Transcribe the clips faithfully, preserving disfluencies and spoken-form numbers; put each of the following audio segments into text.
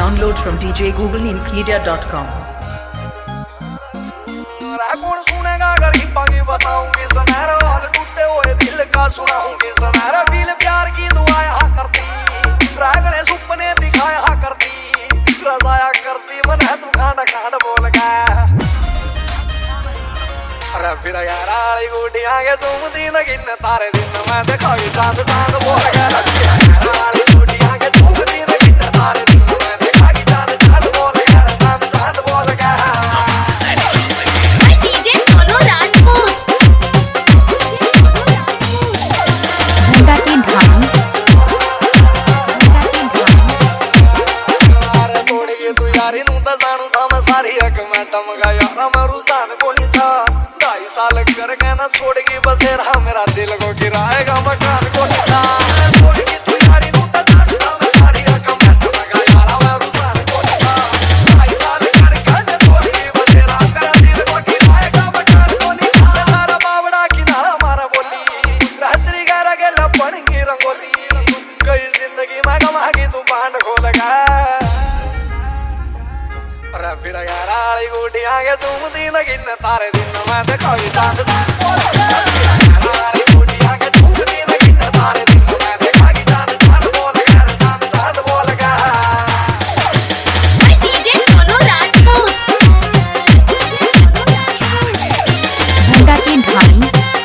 Download from d j google inpedia dot com. कौन सुनेगा अगर की पागी बताऊंगी सनहरा हाल टूटे हुए दिल का सुनाऊंगी सनहरा दिल प्यार की दुआ यहाँ करती रागने सुपने दिखाया करती रजाया करती मन है तू खाना खाना बोल गया अरे फिर यार आली गुटियां के झूमती न गिन तारे दिन मैं देखा कि चांद चांद बोल गया आली गुटियां के झूमती न गिन तारे दिन मैं देखा कि चांद चांद बोल गया चांद चांद बोल गया सारी रकम टमका यारा मैं रुझान को नहीं था ढाई साल कर कहना छोड़गी बसेरा मेरा दिल को गिराएगा मकान को नहीं था छोड़गी तू यारी नू तो जानता मैं सारी रकम टमका यारा मैं रुझान को नहीं था ढाई साल कर कहना छोड़गी बसेरा मेरा दिल को गिराएगा मकान को नहीं था सारा बावड़ा की ना हमारा बोली रात्रि गहरा के लपन की रंगोली कई जिंदगी में गमा की तू बांध खोल गया फिर यार आली गुटियां के झूमती न गिन तारे दिन मैं देखा कि चांद चांद बोल गया आली गुटियां के झूमती न गिन तारे दिन मैं देखा कि चांद चांद बोल गया चांद चांद बोल गया डीजे सोनू राजपूत घंटा की ढाई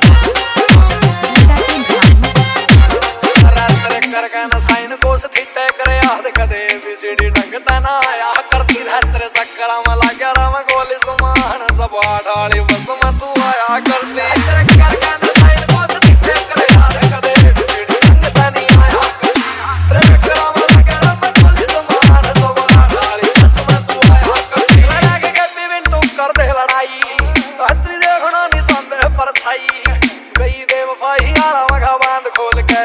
कर कहना साइन कोस थी तय करे याद कदे बीसीडी ढंगता ना आया करती रहते सकड़ा में लाग्या राम गोली समान सब आठाली बस में तू आया करती कर कहना साइन कोस थी तय करे याद कदे बीसीडी ढंगता नहीं आया करती सकड़ा में लाग्या राम गोली समान सब आठाली बस में तू आया करती लड़ा के गप्पी बिन तू कर दे लड़ाई रात्रि देखना नहीं संदेह पर थाई गई बेवफाई आला मगा बांध खोल के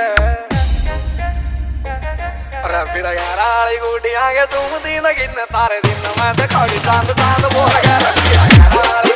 अरे फिर यार आली गुटियां के झूमती न गिन तारे दिन मैं देखा कि चांद चांद बोल गया